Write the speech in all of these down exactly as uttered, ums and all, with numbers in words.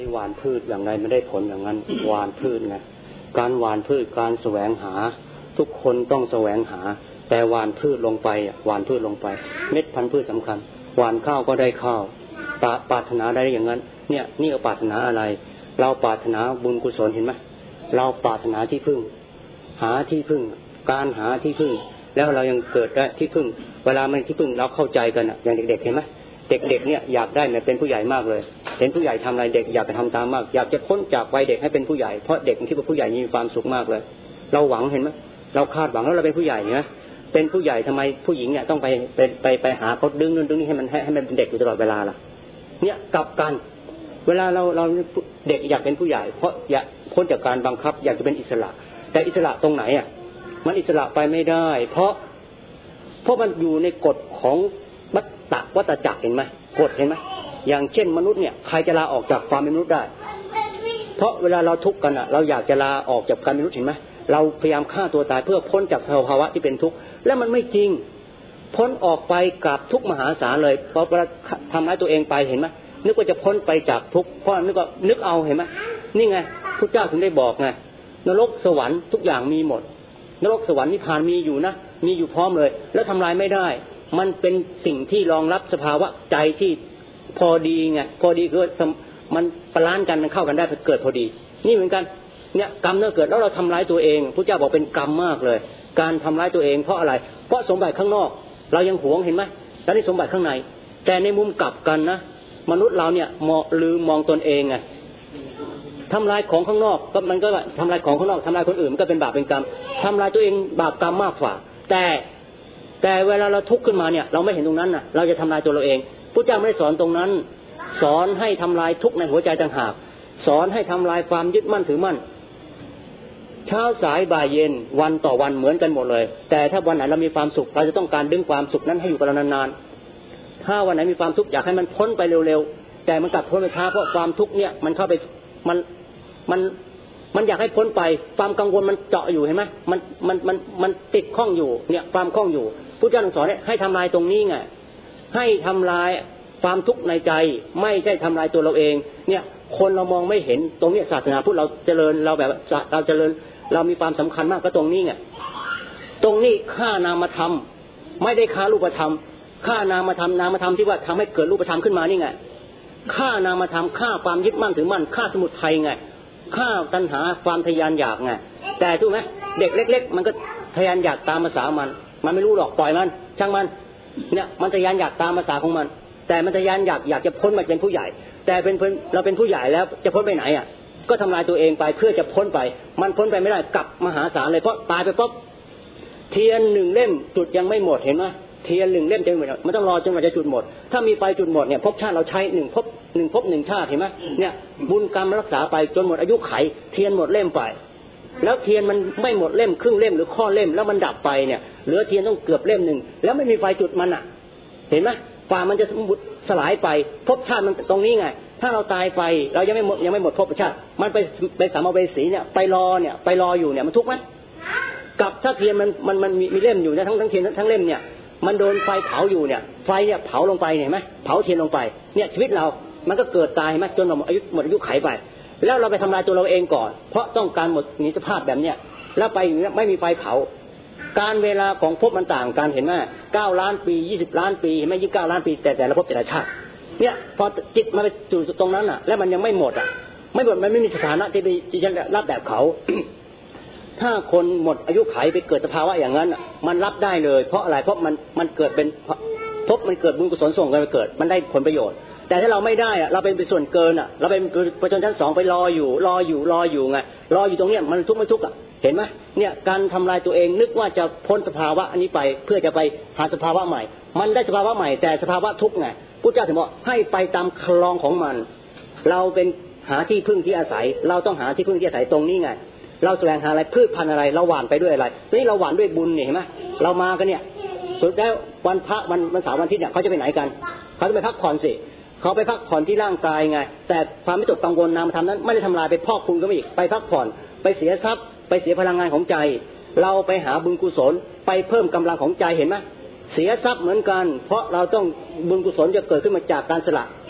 หว่านพืชอย่างไรไม่ได้ผลอย่างนั้นหว่านพืชไงการหว่านพืชการแสวงหาทุกคนต้องแสวงหาแต่หว่านพืชลงไปหว่านพืชลงไปเม็ดพันธุ์พืชสำคัญหว่านข้าวก็ได้ข้าวปรารถนาได้อย่างนั้นเนี่ยนี่ปรารถนาอะไรเราปรารถนาบุญกุศลเห็นไหมเราปรารถนาที่พึ่งหาที่พึ่งการหาที่พึ่งแล้วเรายังเกิดได้ที่พึ่งเวลามันที่พึ่งเราเข้าใจกันอ่ะอย่างเด็กๆเห็นไหมเด็กๆเนี่ยอยากได้เนี่ยเป็นผู้ใหญ่มากเลยเห็นผู้ใหญ่ทำอะไรเด็กอยากจะทำตามมากอยากจะพ้นจากวัยเด็กให้เป็นผู้ใหญ่เพราะเด็กคิดว่าผู้ใหญ่มีความสุขมากเลยเราหวังเห็นไหมเราคาดหวังแล้วเราเป็นผู้ใหญ่นะเป็นผู้ใหญ่ทำไมผู้หญิงเนี่ยต้องไปไปไปไปหาเขาดึงนู่นดึงนี่ให้มันให้ให้มันเป็นเด็กอยู่ตลอดเวลาล่ะเนี่ยกลับกันเวลาเราเราเด็กอยากเป็นผู้ใหญ่เพราะอยากพ้นจากการบังคับอยากจะเป็นอิสระแต่อิสระตรงไหนอ่ะมันอิสระไปไม่ได้เพราะเพราะมันอยู่ในกฎของวัฏฏะวัฏจักรเห็นไหมกฎเห็นไหมอย่างเช่นมนุษย์เนี่ยใครจะลาออกจากความเป็นมนุษย์ได้เพราะเวลาเราทุกข์กันอ่ะเราอยากจะลาออกจากการเป็นมนุษย์เห็นไหมเราพยายามฆ่าตัวตายเพื่อพ้นจากสภาวะที่เป็นทุกข์แล้วมันไม่จริงพ้นออกไปกับทุกข์มหาศาลเลยพอเวลาทำร้ายตัวเองไปเห็นไหมนึกว่าจะพ้นไปจากทุกข์เพราะนึกว่านึกเอาเห็นไหมนี่ไงพระเจ้าถึงได้บอกไงนรกสวรรค์ทุกอย่างมีหมดนรกสวรรค์นิพพานมีอยู่นะมีอยู่พร้อมเลยแล้วทำลายไม่ได้มันเป็นสิ่งที่รองรับสภาวะใจที่พอดีไงพอดีคือมันบาลานซ์กันมันเข้ากันได้เกิดพอดีนี่เหมือนกันเนี่ยกรรมเนี่ยเกิดแล้วเราทำร้ายตัวเองพระเจ้าบอกเป็นกรรมมากเลยการทำร้ายตัวเองเพราะอะไรเพราะสมบัติข้างนอกเรายังหวงเห็นไหมแต่นี่สมบัติข้างในแต่ในมุมกลับกันนะมนุษย์เราเนี่ยมองลืมมองตนเองไงทำลายของข้างนอกก็มันก็ทำลายของข้างนอกทำลายคนอื่นมันก็เป็นบาปเป็นกรรมทำลายตัวเองบาปกรรมมากกว่าแต่แต่เวลาเราทุกข์ขึ้นมาเนี่ยเราไม่เห็นตรงนั้นน่ะเราจะทำลายตัวเราเองพระเจ้าไม่ได้สอนตรงนั้นสอนให้ทำลายทุกข์ในหัวใจต่างหากสอนให้ทำลายความยึดมั่นถือมั่นเช้าสายบ่ายเย็นวันต่อวันเหมือนกันหมดเลยแต่ถ้าวันไหนเรามีความสุขเราจะต้องการดึงความสุขนั้นให้อยู่กับเรานานๆถ้าวันไหนมีความทุกข์อยากให้มันพ้นไปเร็วๆแต่มันกลับพ้นไปช้าเพราะความทุกข์เนี่ยมันเข้าไปมันมันมันอยากให้พ้นไปความกังวลมันเจาะอยู่เห็นไหมมันมันมันมันติดข้องอยู่เนี่ยความข้องอยู่พุทธเจ้าสอนให้ทำลายตรงนี้ไงให้ทำลายความทุกข์ในใจไม่ใช่ทำลายตัวเราเองเนี่ยคนเรามองไม่เห็นตรงนี้ศาสนาพุทธเราเจริญเราแบบเราเจริญเรามีความสำคัญมากก็ตรงนี้ไงตรงนี้ฆ่านามธรรมไม่ได้ฆ่ารูปธรรมฆ่านามธรรมนามธรรมที่ว่าทำให้เกิดรูปธรรมขึ้นมานี่ไงฆ่านามธรรมฆ่าความยึดมั่นถือมั่นฆ่าสมุทัยไงฆ่าตัณหาความทยานอยากไงแต่ถูกไหมเด็กเล็กๆมันก็ทยานอยากตามภาษามันมันไม่รู้หรอกปล่อยมันช่างมันเนี่ยมันทยานอยากตามภาษาของมันแต่มันทยานอยากอยากจะพ้นมาเป็นผู้ใหญ่แต่เป็นเราเป็นผู้ใหญ่แล้วจะพ้นไปไหนอ่ะก็ทำลายตัวเองไปเพื่อจะพ้นไปมันพ้นไปไม่ได้กลับมหาศาลเลยเพราะตายไปปุ๊บเทียนหนึ่งเล่มจุดยังไม่หมดเห็นไหมเทียนหนึ่งเล่มจะหมดมันต้องรอจนกว่าจะจุดหมดถ้ามีไฟจุดหมดเนี่ยภพชาติเราใช้หนึ่งภพหนึ่งภพหนึ่งชาติเห็นไหมเนี่ยบุญกรรมรักษาไปจนหมดอายุไขเทียนหมดเล่มไปแล้วเทียนมันไม่หมดเล่มครึ่งเล่มหรือข้อเล่มแล้วมันดับไปเนี่ยเหลือเทียนต้องเกือบเล่มหนึ่งแล้วไม่มีไฟจุดมันอ่ะเห็นไหมฝ่ามันจะสลายไปภพชาติมันตรงนี้ไงถ้าเราตายไปเรายังไม่หมดยังไม่หมดภพชาติมันไปไปสัมภเวสีเนี่ยไปรอเนี่ยไปรออยู่เนี่ยมันทุกข์ไหมกับถ้าเทียนมันมันมันมีเล่มอยู่นะทั้งทั้งเทียนทั้งเล่มเนี่ยมันโดนไฟเผาอยู่เนี่ยไฟเนี่ยเผาลงไปเห็นไหมเผาเทียนลงไปเนี่ยชีวิตเรามันก็เกิดตายไหมจนหมดอายุหมดอายุไขไปแล้วเราไปทำลายตัวเราเองก่อนเพราะต้องการหมดนิสภาพแบบเนี้ยแล้วไปไม่มีไฟเผาการเวลาของภพมันต่างกันเห็นไหมเก้าล้านปียี่สิบล้านปีเห็นไหมยี่สิบเก้าล้านปีแต่แต่ละภพแต่ละชาติเนี่ยพอจิตมาไปสู่ตรงนั้นอ่ะแล้วมันยังไม่หมดอ่ะไม่หมดมันไม่มีสถานะที่ที่จะรับแบบเขา ถ้าคนหมดอายุไขไปเกิดสภาวะอย่างนั้นมันรับได้เลยเพราะอะไรเพราะมันมันเกิดเป็นภพมันเกิดบุญกุศลส่งกันไปเกิดมันได้ผลประโยชน์แต่ถ้าเราไม่ได้อ่ะเราเป็นส่วนเกินอ่ะเราเป็นประชนชั้นสองไปรออยู่รออยู่รออยู่ไงรออยู่ตรงเนี้ยมันทุกข์ไม่ทุกข์อ่ะเห็นไหมเนี่ยการทำลายตัวเองนึกว่าจะพ้นสภาวะอันนี้ไปเพื่อจะไปหาสภาวะใหม่มันได้สภาวะใหม่แต่สภาวะทุกข์ไงพุทธเจ้าถึงบอกให้ไปตามคลองของมันเราเป็นหาที่พึ่งที่อาศัยเราต้องหาที่พึ่งที่อาศัยตรงนี้ไงเราแสวงหาอะไรพืชพันธุ์อะไรเราหว่านไปด้วยอะไรนี่เราหว่านด้วยบุญเนี่ยเห็นไหมเรามากันเนี่ยสุดแล้ววันพระวันวันเสาร์วันอาทิตย์เนี่ยเขาจะไปไหนกันเขาจะไปพักผ่อนสิเขาไปพักผ่อนที่ร่างกายไงแต่ความไม่ตกกังวลนามธรรมนั้นไม่ได้ทำลายไปพอกพูนก็ไม่อีกไปพักผ่อนไปเสียทรัพย์ไปเสียพลังงานของใจเราไปหาบุญกุศลไปเพิ่มกำลังของใจเห็นไหมเสียทรัพย์เหมือนกันเพราะเราต้องบุญกุศลจะเกิดขึ้นมาจากการสละ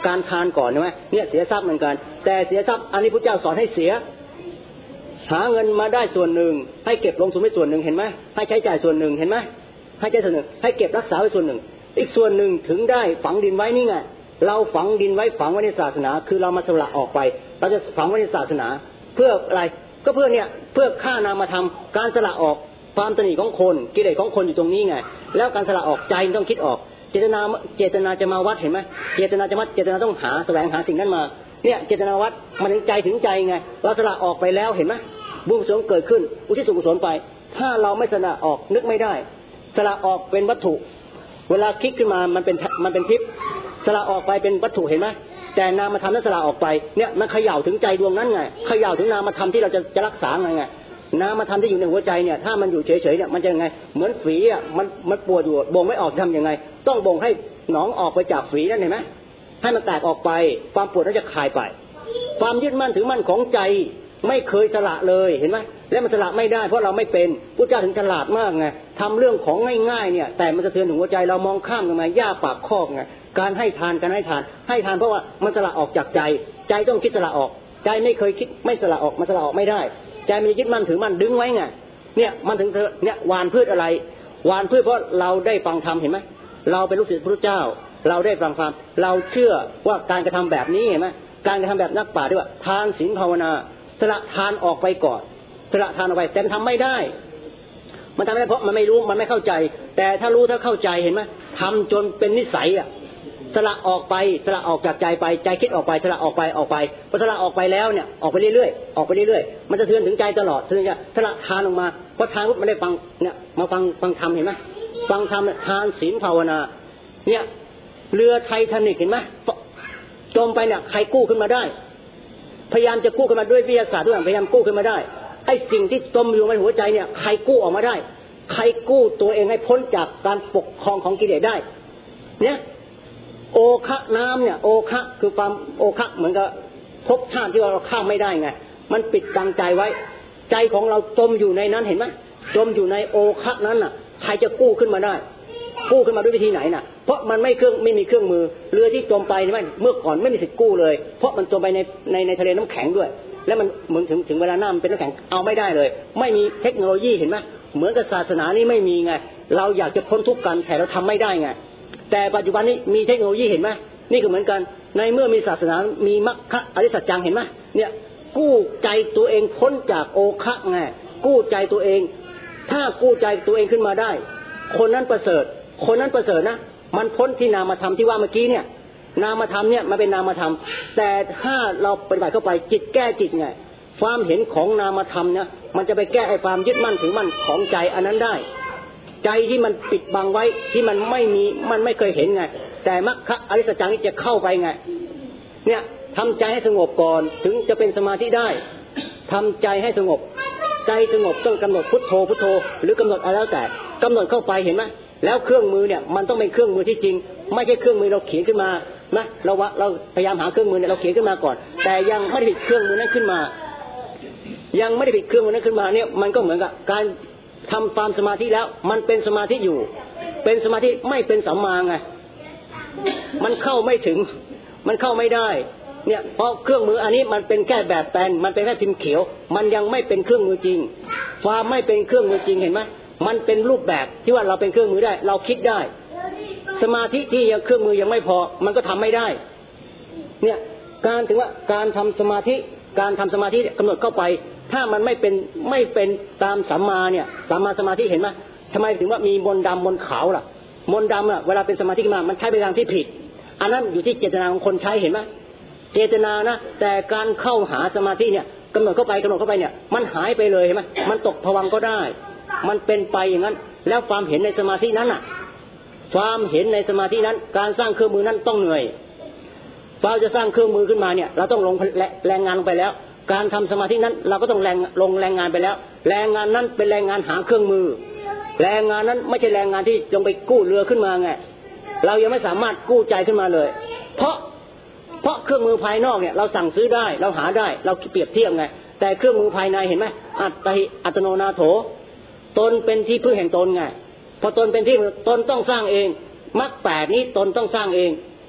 การทานก่อนใช่ไหมเนี่ยเสียทรัพย์เหมือนกันแต่เสียทรัพย์อันนี้พระเจ้าสอนให้เสียหาเงินมาได้ส่วนหนึ่งให้เก็บลงทุนไว้ส่วนหนึ่งเห็นไหมให้ใช้จ่ายส่วนหนึ่งเห็นไหมให้ใช้ส่วนหนึ่งให้เก็บรักษาไว้ส่วนหนึ่งอีกส่วนหนึ่งถึงได้ฝังดินไว้นี่ไงเราฝังดินไว้ฝังไว้ในศาสนาคือเรามาสละออกไปเราจะฝังไว้ในศาสนาเพื่ออะไรก็เพื่อเนี่ยเพื่อฆ่านามธรรมการสละออกความตนีของคนกิเลสของคนอยู่ตรงนี้ไงแล้วการสละออกใจต้องคิดออกเจตนาเจตนาจะมาวัดเห็นไหมเจตนาจะมัดเจตนาต้องหาแสวงหาสิ่งนั้นมาเนี่ยเจตนาวัดมันถึงใจถึงใจไงเราสละออกไปแล้วเห็นไหมบุญกุศลเกิดขึ้นอุทิศส่วนกุศลไปถ้าเราไม่สละออกนึกไม่ได้สละออกเป็นวัตถุเวลาคิดขึ้นมามันเป็นมันเป็นทิพย์สละออกไปเป็นวัตถุเห็นไหมแต่นามธรรมนั้นสละออกไปเนี่ยมันเขย่าถึงใจดวงนั้นไงเขย่าถึงนามธรรมที่เราจะจะรักษาไงไงนามธรรมที่อยู่ในหัวใจเนี่ยถ้ามันอยู่เฉยๆเนี่ยมันจะยังไงเหมือนฝีอ่ะมันมันปวดอยู่บ่งไม่ออกทำยังไงต้องบ่งให้หนองออกไปจากฝีนั่นเห็นไหมให้มันแตกออกไปความปวดนั้นจะคลายไปความยึดมั่นถือมั่นของใจไม่เคยสละเลยเห็นไหมแล้วมันสละไม่ได้เพราะเราไม่เป็นพุทธเจ้าถึงฉลาดมากไงทำเรื่องของง่ายๆเนี่ยแต่มันสะเทือนถึงหัวใจเรามองข้ามกันมาย่าปากคอกไงการให้ทานการให้ทานให้ทานเพราะว่ามันสละออกจากใจใจต้องคิดสละออกใจไม่เคยคิดไม่สละออกมันสละออกไม่ได้ใจมันยึดมั่นถือมั่นดึงไว้ไงเนี่ยมันถึงเนี่ยหวานพืชอะไรหวานพืชเพราะเราได้ฟังธรรมเห็นไหมเราเป็นลูกศิษย์พระเจ้าเราได้ฟังธรรมเราเชื่อว่าการกระทำแบบนี้เห็นไหมการกระทำแบบนักปราชญ์ด้วยว่าทานศีลภาวนาสละทานออกไปก่อนสละทานออกไปแต่มันทำไม่ได้มันทำไม่ได้เพราะมันไม่รู้มันไม่เข้าใจแต่ถ้ารู้ถ้าเข้าใจเห็นไหมทำจนเป็นนิสัยอ่ะสละออกไปสละออกจากใจไปใจคิดออกไปสละออกไปออกไปพอสละออกไปแล้วเนี่ยออกไปเรื่อยๆออกไปเรื่อยๆมันจะเทือนถึงใจตลอดเทือนจะสละทานออกมาพอทานปุ๊บมันได้ฟังเนี่ยมาฟังฟังธรรมเห็นไหมฟังธรรมทานศีลภาวนาเนี่ยเรือไททานิคเห็นไหมจมไปเนี่ยใครกู้ขึ้นมาได้พยายามจะกู้ขึ้นมาด้วยวิทยาศาสตร์ด้วยพยายามกู้ขึ้นมาได้ไอ้สิ่งที่จมอยู่ในหัวใจเนี่ยใครกู้ออกมาได้ใครกู้ตัวเองให้พ้นจากการปกครองของกิเลสได้เนี่ยโอคะน้ำเนี่ยโอคะคือความโอคะเหมือนกับภพชาติที่เราข้ามไม่ได้ไงมันปิดบังใจไว้ใจของเราจมอยู่ในนั้นเห็นไหมจมอยู่ในโอคะนั้นน่ะใครจะกู้ขึ้นมาได้กู้ขึ้นมาด้วยวิธีไหนน่ะเพราะมันไม่เครื่องไม่มีเครื่องมือเรือที่จมไปใช่ไหมเมื่อก่อนไม่มีสิทธิ์กู้เลยเพราะมันจมไปในในในทะเลน้ำแข็งด้วยแล้วมันเหมือนถึงถึงเวลาน้ำเป็นน้ำแข็งเอาไม่ได้เลยไม่มีเทคโนโลยีเห็นไหมเหมือนกับศาสนานี่ไม่มีไงเราอยากจะพ้นทุกข์กันแต่เราทำไม่ได้ไงแต่ปัจจุบันนี้มีเทคโนโลยีเห็นไหมนี่ก็เหมือนกันในเมื่อมีศาสนามีมรรคอริยสัจจังเห็นไหมเนี่ยกู้ใจตัวเองพ้นจากโอคะไงกู้ใจตัวเองถ้ากู้ใจตัวเองขึ้นมาได้คนนั้นประเสริฐคนนั้นประเสริฐนะมันพ้นที่นามธรรมที่ว่าเมื่อกี้เนี่ยนามธรรมเนี่ยมันเป็นนามธรรมแต่ถ้าเราปฏิบัติเข้าไปจิตแก้จิตไงความเห็นของนามธรรมเนี่ยมันจะไปแก้ไอ้ความยึดมั่นถือมั่นของใจอันนั้นได้ใจที่มันปิดบังไว้ที่มันไม่มีมันไม่เคยเห็นไงแต่มรรคอริยสัจจังนี่จะเข้าไปไงเนี่ยทำใจให้สงบก่อนถึงจะเป็นสมาธิได้ทำใจให้สงบใจสงบต้องกำหนดพุทโธพุทโธหรือกำหนดอะไรแล้วแต่กำหนดเข้าไปเห็นไหมแล้วเครื่องมือเนี่ยมันต้องเป็นเครื่องมือที่จริงไม่ใช่เครื่องมือเราเขียนขึ้นมานะเราว่าเราพยายามหาเครื่องมือเนี่ยเราเขียนขึ้นมาก่อนแต่ยังไม่ได้ผิดเครื่องมือนั้นขึ้นมายังไม่ได้ผิดเครื่องมือนั้นขึ้นมาเนี่ยมันก็เหมือนกับการทำความสมาธิแล้วมันเป็นสมาธิอยู่เป็นสมาธิไม่เป็นสัมมาไงมันเข้าไม่ถึงมันเข้าไม่ได้เนี่ยเพราะเครื่องมืออันนี้มันเป็นแค่แบบแปลนมันเป็นแค่พิมพ์เขียวมันยังไม่เป็นเครื่องมือจริงความไม่เป็นเครื่องมือจริงเห็นไหมมันเป็นรูปแบบที่ว่าเราเป็นเครื่องมือได้เราคิดได้สมาธิที่ยังเครื่องมือยังไม่พอมันก็ทำไม่ได้เนี่ยการถึงว่าการทำสมาธิการทำสมาธิกำหนดเข้าไปถ้ามันไม่เป็นไม่เป็นตามสัมมาเนี่ยสัมมาสมาธิเห็นไหมทำไมถึงว่ามีมนต์ดำมนต์ขาวล่ะมนต์ดำอ่ะเวลาเป็นสมาธิขึ้นมามันใช้ไปทางที่ผิดอันนั้นอยู่ที่เจตนาของคนใช้เห็นไหมเจตนานะแต่การเข้าหาสมาธิเนี่ยกำหนดเข้าไปกำหนดเข้าไปเนี่ยมันหายไปเลยเห็นไหมมันตกภวังค์ก็ได้มันเป็นไปอย่างนั้นแล้วความเห็นในสมาธินั้นน่ะความเห็นในสมาธินั้นการสร้างเครื่องมือนั้นต้องเหนื่อยเราจะสร้างเครื่องมือขึ้นมาเนี่ยเราต้องลงแรงงานลงไปแล้วการทำสมาธินั้นเราก็ต้องแรงลงแรงงานไปแล้วแรงงานนั้นเป็นแรงงานหาเครื่องมือแรงงานนั้นไม่ใช่แรงงานที่จงไปกู้เรือขึ้นมาไงเรายังไม่สามารถกู้ใจขึ้นมาเลยเพราะเพราะเครื่องมือภายนอกเนี่ยเราสั่งซื้อได้เราหาได้เราเปรียบเทียบไงแต่เครื่องมือภายในเห็นไหมอัตติอัตโนนาโถตนเป็นที่พึ่งแห่งตนไงพอตนเป็นที่ตนต้องสร้างเองมรรคแปดนี้ตนต้องสร้างเอง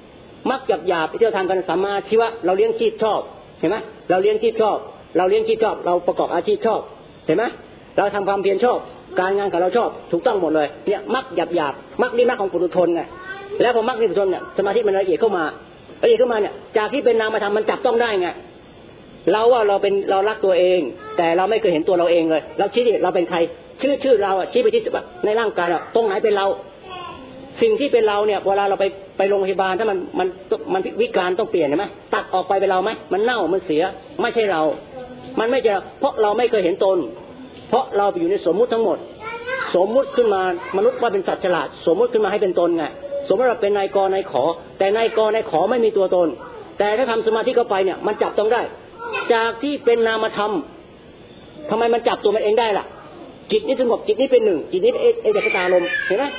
มรรคหยาบๆที่เราทำกันสัมมาชีวะเราเลี้ยงชีพชอบเห็นไหมเราเลี้ยงชีพชอบเราเลี้ยงชีพชอบเราประกอบอาชีพชอบเห็นไหมเราทำความเพียรชอบการงานของเราชอบถูกต้องหมดเลยเนี่ยมรรคหยาบๆมรรคนี่มรรคของปุถุชนไงแล้วพอมรรคนี่ปุถุชนเนี่ยสมาธิมันละเอียดเข้ามาละเอียดเข้ามาเนี่ยจากที่เป็นนามธรรมมันจับต้องได้ไงเราว่าเราเป็นเรารักตัวเองแต่เราไม่เคยเห็นตัวเราเองเลยเราชี้ดิเราเป็นใครชื่อชื่อเราอ่ะชี้ไปที่ในร่างกายเราตรงไหนเป็นเราสิ่งที่เป็นเราเนี่ยเวลาเราไปไปโรงพยาบาลถ้ามันมันมันวิการต้องเปลี่ยนใช่ไหมตัดออกไปเป็นเราไหมมันเน่ามันเสียไม่ใช่เรามันไม่ใช่เพราะเราไม่เคยเห็นตนเพราะเราไปอยู่ในสมมุติทั้งหมดสมมุติขึ้นมามนุษย์ว่าเป็นสัตว์ฉลาดสมมุติขึ้นมาให้เป็นตนไงสมมติเราเป็นนายกนายขอแต่นายกนายขอไม่มีตัวตนแต่ถ้าทำสมาธิเข้าไปเนี่ยมันจับต้องได้จากที่เป็นนามธรรมทำไมมันจับตัวมันเองได้ล่ะจิตนี้สงบจิตนี้เป็นหนึ่งจิตนี้เอเอกตาลมเห็นไหม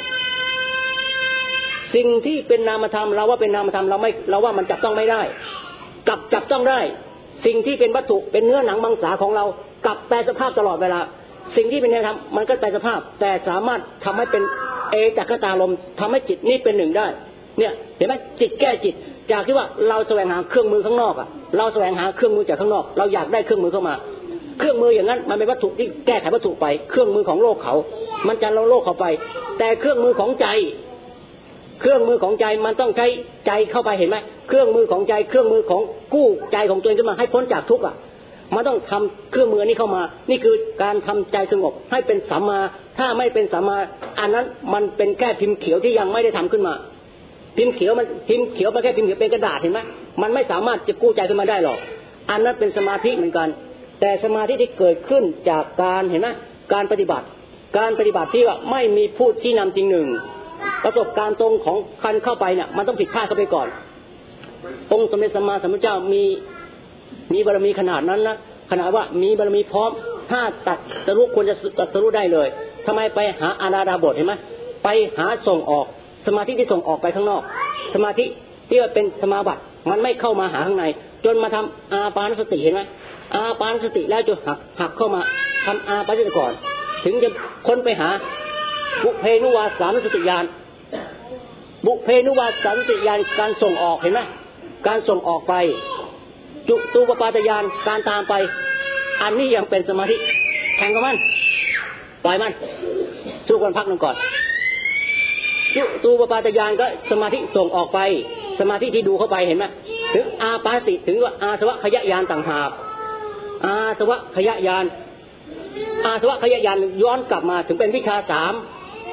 สิ่งที่เป็นนามธรรมเราว่าเป็นนามธรรมเราไม่เราว่ามันจับต้องไม่ได้กลับจับต้องได้สิ่งที่เป็นวัตถุเป็นเนื้อหนังมังสาของเรากลับแปลสภาพตลอดเวลาสิ่งที่เป็นนามธรรมมันก็แปลสภาพแต่สามารถทำให้เป็นเอจักตาลมทำให้จิตนี้เป็นหนึ่งได้เนี่ยเห็นไหมจิตแก้จิตจากที่ว่าเราแสวงหาเครื่องมือข้างนอกอ่ะเราแสวงหาเครื่องมือจากข้างนอกเราอยากได้เครื่องมือเข้ามาเครื่องมืออย่างนั้นมันเป็นวัตถุที่แก้ไขวัตถุไปเครื่องมือของโลกเขามันจะเราโลกเข้าไปแต่เครื่องมือของใจเครื่องมือของใจมันต้องใช้ใจเข้าไปเห็นไหมเครื่องมือของใจเครื่องมือของกู้ใจของตัวเองขึ้นมาให้พ้นจากทุกข์อ่ะมันต้องทำเครื่องมือนี้เข้ามานี่คือการทำใจสงบให้เป็นสัมมาถ้าไม่เป็นสัมมาอันนั้นมันเป็นแค่พิมพ์เขียวที่ยังไม่ได้ทำขึ้นมาพิมพ์เขียวมันพิมพ์เขียวมันแค่พิมพ์เขียวเป็นกระดาษเห็นไหมมันไม่สามารถจะกู้ใจขึ้นมาได้หรอกอันนั้นเป็นสมาธิเหมือนกันแต่สมาธิที่เกิดขึ้นจากการเห็นไหมการปฏิบัติการปฏิบัติที่ว่าไม่มีผู้ชี้นำจริงหนึ่งประสบการณ์ตรงของคันเข้าไปเนี่ยมันต้องผิดพลาดเข้าไปก่อนองค์สมเด็จสัมมาสัมพุทธเจ้ามีมีบารมีขนาดนั้นนะขนาดว่ามีบารมีพร้อมถ้าตัดสรุปควรจะตัดสรุปได้เลยทำไมไปหาอานาดาบทเห็นไหมไปหาส่งออกสมาธิที่ส่งออกไปข้างนอกสมาธิที่ว่าเป็นสมาบัติมันไม่เข้ามาหาข้างในจนมาทำอาปานสติเห็นไหมอาปานสติแล้วจะหักหักเข้ามาทำอาปานสติก่อนถึงจะค้นไปหาบุเพนุวาสานุสติญาณบุเพนุวาสานุสติญาณการส่งออกเห็นไหมการส่งออกไปจุตูปปาตญาณการตามไปอันนี้ยังเป็นสมาธิแข่งกับมันปล่อยมันสู้กันพักหนึ่งก่อนจุตูปปาตญาณก็สมาธิส่งออกไปสมาธิที่ดูเข้าไปเห็นไหมถึงอาปาติถึงว่าอาสวะขยะญาณต่างหากอาสวะขยะญาณอาสวะขยะญาณย้อนกลับมาถึงเป็นวิชาสาม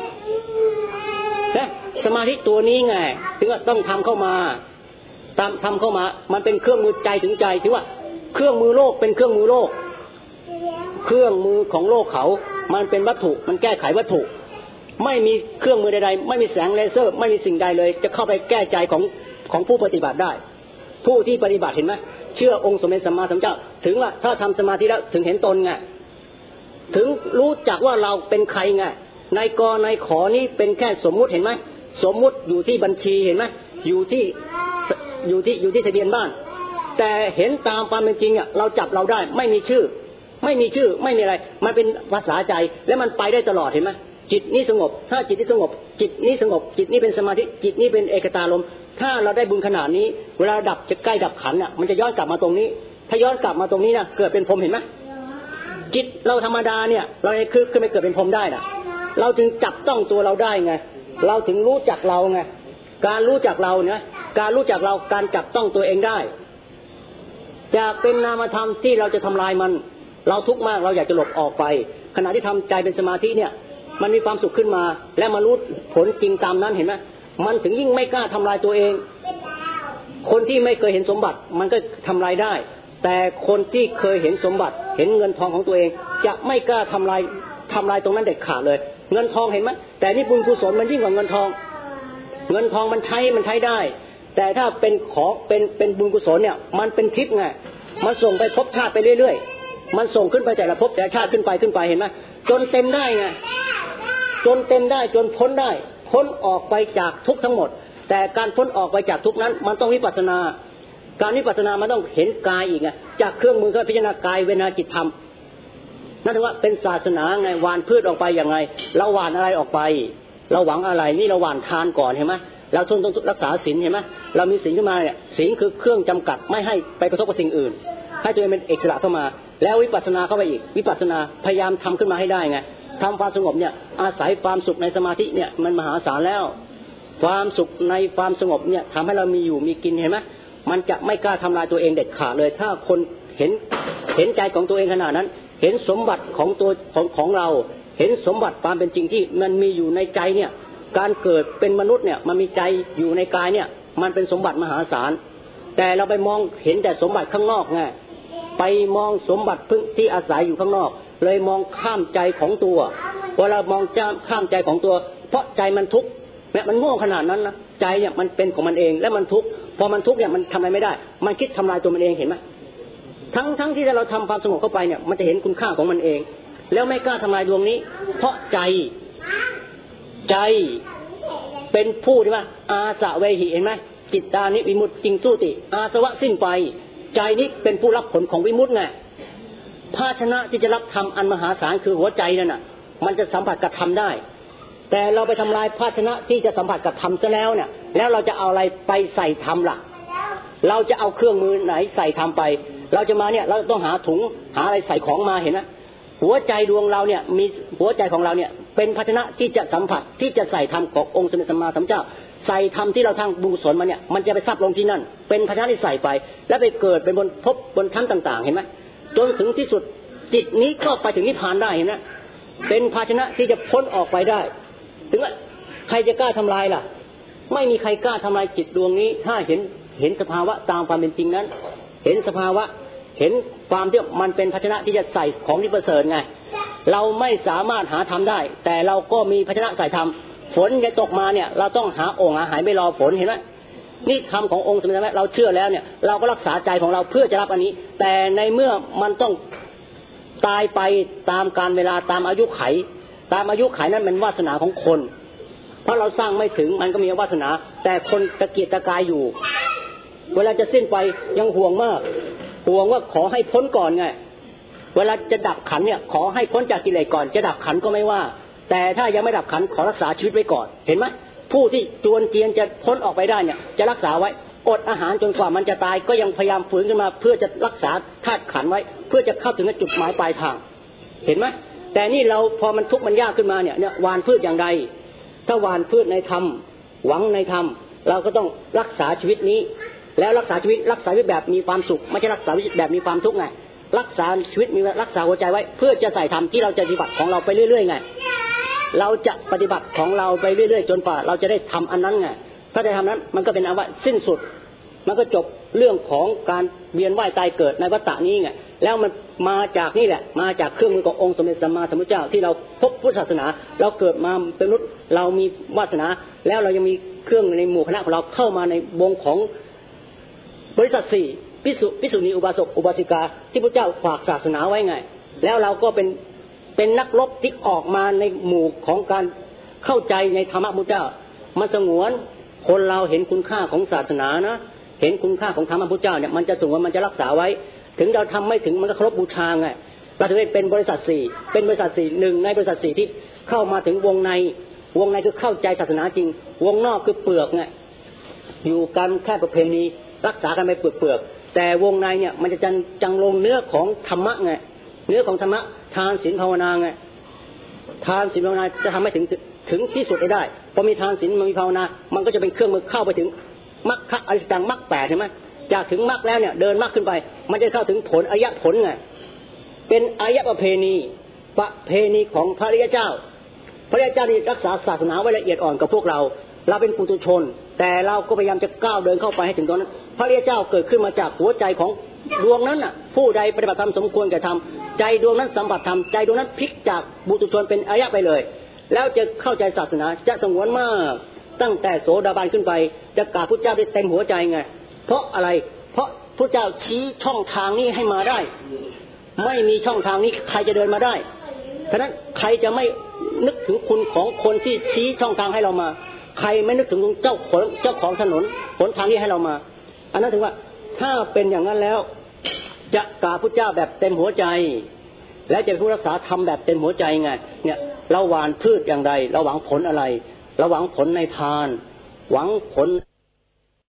นะสมาธิตัวนี้ไงถึงว่าต้องทำเข้ามาทำทำเข้ามามันเป็นเครื่องมือใจถึงใจถือว่าเครื่องมือโลกเป็นเครื่องมือโลกเครื่องมือของโลกเขามันเป็นวัตถุมันแก้ไขวัตถุไม่มีเครื่องมือใดๆไม่มีแสงเลเซอร์ไม่มีสิ่งใดเลยจะเข้าไปแก้ใจของของผู้ปฏิบัติได้ผู้ที่ปฏิบัติเห็นไหมเชื่อองค์สมเด็จสัมมาสัมพุทธเจ้าถึงว่าถ้าทำสมาธิแล้วถึงเห็นตนไงถึงรู้จักว่าเราเป็นใครไงนายกนายขอนี่เป็นแค่สมมุติเห็นไหมสมมุติอยู่ที่บัญชีเห็นไหมอยู่ที่อยู่ที่อยู่ที่ทะเบียนบ้านแต่เห็นตามความเป็นจริงอ่ะเราจับเราได้ไม่มีชื่อไม่มีชื่อไม่มีอะไรมันเป็นภาษาใจและมันไปได้ตลอดเห็นไหมจิตนี้สงบถ้าจิตนี้สงบจิตนี้สงบจิตนี้เป็นสมาธิจิตนี้เป็นเอกตาลมถ้าเราได้บุญขนาดนี้เวลาดับจะใกล้ดับขันอ่ะมันจะย้อนกลับมาตรงนี้ถ้าย้อนกลับมาตรงนี้นะเกิดเป็นพรหมเห็นไหมจิตเราธรรมดาเนี่ยเราคือคือไม่เกิดเป็นพรหมได้น่ะเราจึงจับต้องตัวเราได้ไงเราถึงรู้จักเราไงการรู้จักเราเนี่ยการรู้จักเราการจับต้องตัวเองได้จะเป็นนามธรรมที่เราจะทำลายมันเราทุกข์มากเราอยากจะหลบออกไปขณะที่ทำใจเป็นสมาธิเนี่ยมันมีความสุขขึ้นมาและมารู้ผลจริงตามนั้นเห็นไหมมันถึงยิ่งไม่กล้าทำลายตัวเองคนที่ไม่เคยเห็นสมบัติมันก็ทำลายได้แต่คนที่เคยเห็นสมบัติเห็นเงินทองของตัวเองจะไม่กล้าทำลายทำลายตรงนั้นเด็ดขาดเลยเงินทองเห็นไหมแต่นี่บุญกุศลมันยิ่งกว่าเงินทองเงินทองมันใช้มันใช้ได้แต่ถ้าเป็นของเป็นเป็นบุญกุศลเนี่ยมันเป็นทิพย์ไงมันส่งไปภพชาติไปเรื่อยๆมันส่งขึ้นไปแต่ละภพแต่ละชาติขึ้นไปขึ้นไปเห็นไหมจนเต็มได้ไงจนเต็มได้จนพ้นได้พ้นออกไปจากทุกข์ทั้งหมดแต่การพ้นออกไปจากทุกข์นั้นมันต้องวิปัสสนาการวิปัสสนามันต้องเห็นกายอีกไงจากเครื่องมือก็พิจารณากายเวทนาจิตธรรมนั่นถือว่าเป็นศาสนาไงหว่านพืชออกไปอย่างไงเราหว่านอะไรออกไปเราหวังอะไรนี่เราหว่านทานก่อนเห็นไหมเราต้องรักษาศีลเห็นไหมเรามีศีลขึ้นมาเนี่ยศีลคือเครื่องจำกัดไม่ให้ไปกระทบกับสิ่งอื่นให้ตัวเองเป็นอิสระเข้ามาแล้ววิปัสสนาเข้าไปอีกวิปัสสนาพยายามทำขึ้นมาให้ได้ไงทำความสงบเนี่ยอาศัยความสุขในสมาธิเนี่ยมันมหาศาลแล้วความสุขในความสงบเนี่ยทำให้เรามีอยู่มีกินเห็นไหมมันจะไม่กล้าทำลายตัวเองเด็ดขาดเลยถ้าคนเห็นเห็นใจของตัวเองขนาดนั้นเห็นสมบัติของตัวของของเราเห็นสมบัติความเป็นจริงที่มันมีอยู่ในใจเนี่ยการเกิดเป็นมนุษย์เนี่ยมันมีใจอยู่ในกายเนี่ยมันเป็นสมบัติมหาศาลแต่เราไปมองเห็นแต่สมบัติข้างนอกไงไปมองสมบัติพึ่งที่อาศัยอยู่ข้างนอกเลยมองข้ามใจของตัวพอเรามองข้ามใจของตัวเพราะใจมันทุกข์แม้มันโง่ขนาดนั้นนะใจเนี่ยมันเป็นของมันเองและมันทุกข์พอมันทุกข์เนี่ยมันทำอะไรไม่ได้มันคิดทำลายตัวมันเองเห็นไหมทั้งทั้งที่เราทำความสงบเข้าไปเนี่ยมันจะเห็นคุณค่าของมันเองแล้วไม่กล้าทำลายดวงนี้เพราะใจใจเป็นผู้ที่ว่าอาสะเวหิเห็นไหมจิตตานิวิมุตติจริงสู้ติอาสวะสิ้นไปใจนี้เป็นผู้รับผลของวิมุตติไงภาชนะที่จะรับธรรมอันมหาศาลคือหัวใจนั่นน่ะมันจะสัมผัสกับธรรมได้แต่เราไปทำลายภาชนะที่จะสัมผัสกับธรรมซะแล้วเนี่ยแล้วเราจะเอาอะไรไปใส่ธรรมล่ะเราจะเอาเครื่องมือไหนใส่ธรรมไปเราจะมาเนี่ยเราต้องหาถุงหาอะไรใส่ของมาเห็นไหมหัวใจดวงเราเนี่ยมีหัวใจของเราเนี่ยเป็นภาชนะที่จะสัมผัสที่จะใส่ธรรมขององค์สมเด็จสัมมาสัมพุทธเจ้าใส่ธรรมที่เราทางบุญกุศลมาเนี่ยมันจะไปซับลงที่นั่นเป็นภาชนะที่ใส่ไปแล้วไปเกิดเป็นบนภพบนชั้นต่างๆเห็นไหมจนถึงที่สุดจิตนี้ก็ไปถึงนิพพานได้เห็นไหมเป็นภาชนะที่จะพ้นออกไปได้ถึงว่าใครจะกล้าทำลายล่ะไม่มีใครกล้าทำลายจิตดวงนี้ถ้าเห็นเห็นสภาวะตามความเป็นจริงนั้นเห็นสภาวะเห็นความที่มันเป็นภาชนะที่จะใส่ของที่ประเสริฐไงเราไม่สามารถหาทำได้แต่เราก็มีภาชนะใส่ทำฝนจะตกมาเนี่ยเราต้องหาโอ่งอาหารไม่รอฝนเห็นไหมนี่คำขององค์สมเด็จเราเชื่อแล้วเนี่ยเราก็รักษาใจของเราเพื่อจะรับอันนี้แต่ในเมื่อมันต้องตายไปตามกาลเวลาตามอายุไขตามอายุไขนั้นเป็นวาสนาของคนเพราะเราสร้างไม่ถึงมันก็มีวาสนาแต่คนตะเกียกตะกายอยู่เวลาจะสิ้นไปยังห่วงมากห่วงว่าขอให้พ้นก่อนไงเวลาจะดับขันเนี่ยขอให้พ้นจากกิเลสก่อนจะดับขันก็ไม่ว่าแต่ถ้ายังไม่ดับขันขอรักษาชีวิตไว้ก่อนเห็นไหมผู้ที่จวนเจียนจะพ้นออกไปได้เนี่ยจะรักษาไว้อดอาหารจนกว่ามันจะตายก็ยังพยายามฝืนขึ้นมาเพื่อจะรักษาธาตุขันไว้เพื่อจะเข้าถึงจุดหมายปลายทางเห็นไหมแต่นี่เราพอมันทุกข์มันยากขึ้นมาเนี่ยเนี่ยหว่านพืชอย่างใดถ้าหว่านพืชในธรรมหวังในธรรมเราก็ต้องรักษาชีวิตนี้แล้วรักษาชีวิตรักษาชีวิตแบบมีความสุขไม่ใช่รักษาชีวิตแบบมีความทุกข์ไงรักษาชีวิตมีรักษาหัวใจไว้เพื่อจะใส่ธรรมที่เราจะปฏิบัติของเราไปเรื่อยๆไงเราจะปฏิบัติของเราไปเรื่อยๆจนกว่าเราจะได้ทำอันนั้นไงถ้าได้ทำนั้นมันก็เป็นอันว่าสิ้นสุดมันก็จบเรื่องของการเวียนว่ายตายเกิดในวัฏฏะนี้ไงแล้วมันมาจากนี่แหละมาจากเครื่องมือขององค์สมเด็จสัมมาสัมพุทธเจ้าที่เราพบพุทธศาสนาเราเกิดมาเป็นมนุษย์เรามีวาสนาแล้วเรายังมีเครื่องในหมู่คณะของเราเข้ามาในวงของบริษัทสี่ภิกษุภิกษุณีอุบาสกอุบาสิกาที่พระเจ้าฝากศาสนาไว้ไงแล้วเราก็เป็นเป็นนักรบที่ออกมาในหมู่ของการเข้าใจในธรรมะพุทธเจ้ามันสงวนคนเราเห็นคุณค่าของศาสนานะเห็นคุณค่าของธรรมะพุทธเจ้าเนี่ยมันจะสงวนมันจะรักษาไว้ถึงเราทำไม่ถึงมันก็เคารพบูชาไงเราถึงได้เป็นบริษัทสี่เป็นบริษัทสี่หนึ่งในบริษัทสี่ที่เข้ามาถึงวงในวงในคือเข้าใจศาสนาจริงวงนอกคือเปลือกไงอยู่กันแค่ประเพณีรักษากันไปเปลือกๆแต่วงในเนี่ยมันจะจังจังลงเนื้อของธรรมะไงเนื้อของธรรมะทานศีลภาวนาไงทานศีลภาวนาจะทำให้ถึงถึงที่สุดได้พอมีทานศีลมีภาวนามันก็จะเป็นเครื่องมือเข้าไปถึงมรรคอริยสังมรรคแปดใช่ไหมจากถึงมรรคแล้วเนี่ยเดินมรรคขึ้นไปมันจะเข้าถึงผลอริยผลไงเป็นอริยประเพณีประเพณีของพระอริยเจ้าพระอริยเจ้านี่รักษาศาสนาไว้ละเอียดอ่อนกับพวกเราเราเป็นปุถุชนแต่เราก็พยายามจะก้าวเดินเข้าไปให้ถึงตรงนั้นพระอริยเจ้าเกิดขึ้นมาจากหัวใจของดวงนั้นน่ะผู้ใดปฏิบัติธรรมสมควรแก่ธรรมใจดวงนั้นสัมผัสธรรมใจดวงนั้นพลิกจากปุถุชนเป็นอริยไปเลยแล้วจะเข้าใจศาสนาจะสงวนมากตั้งแต่โสดาบันขึ้นไปจะกราบพุทธเจ้าได้เต็มหัวใจไงเพราะอะไรเพราะพุทธเจ้าชี้ช่องทางนี้ให้มาได้ไม่มีช่องทางนี้ใครจะเดินมาได้ฉะนั้นใครจะไม่นึกถึงคุณของคนที่ชี้ช่องทางให้เรามาใครไม่นึกถึงเจ้าของเจ้าของถนนหนทางนี้ให้เรามาอันนั้นถึงว่าถ้าเป็นอย่างนั้นแล้วจะกราบพุทธเจ้าแบบเต็มหัวใจและจะผู้รักษาธรรมแบบเต็มหัวใจไงเนี่ยเราหว่านพืชอย่างไรเราหวังผลอะไรเราหวังผลในทานหวังผล